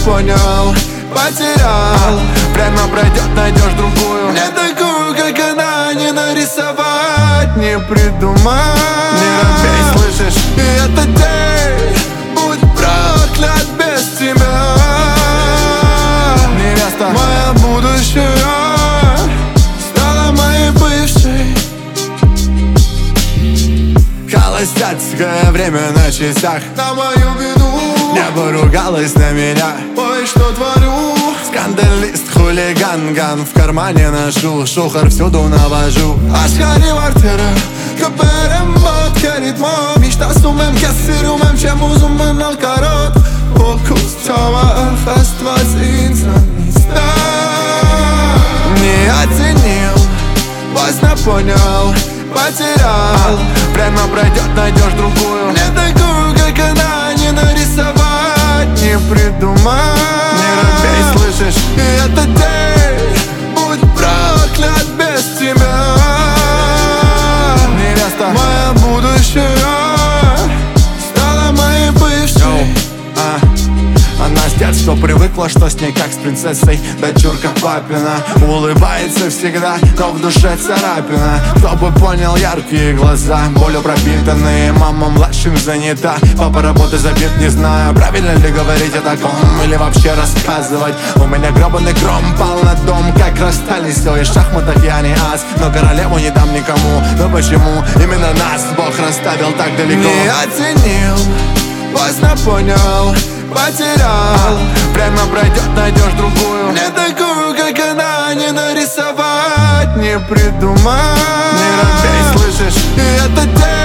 понял, потерял. Время пройдет, найдешь другую, не такую, как она. Не нарисовать, не придумать, не робей, слышишь? И этот день будь проклят без тебя. Невеста, моя будущая стала моей бывшей. Холостяцкое время на часах, на мою вину небо ругалось на меня. Ой, что творю? Скандалист, хулиган, ган в кармане ношу, шухар всюду навожу. Aşkari vartera, căperem mod keritmo. Mishta sumem kesirumem, чем uzumem al karot. Focus tama хастваз инсаниста. Не оценил, поздно понял, потерял. Время пройдет, найдешь другую, не такую, как она. Не нарисовать, не придумать, не робей, слышишь? И этот день будь проклят без тебя. Невеста, моя будущая стала моей бывшей. Она с детства привыкла, что с ней как с принцессой. Дочурка папина, улыбается всегда, но в душе царапина. Кто бы понял яркие глаза, болью пропитанные. Мама младшим занята, папа работы забит, не знаю, правильно ли говорить о таком или вообще рассказывать. У меня гребаный гром пал на дом, как расстались. Все, и в шахматах я не ас, но королеву не дам никому. Но почему именно нас Бог расставил так далеко? Не оценил, поздно понял, потерял. Время пройдет, найдешь другую, не такую, как она. Не нарисовать, не придумать, не робей, слышишь? И этот день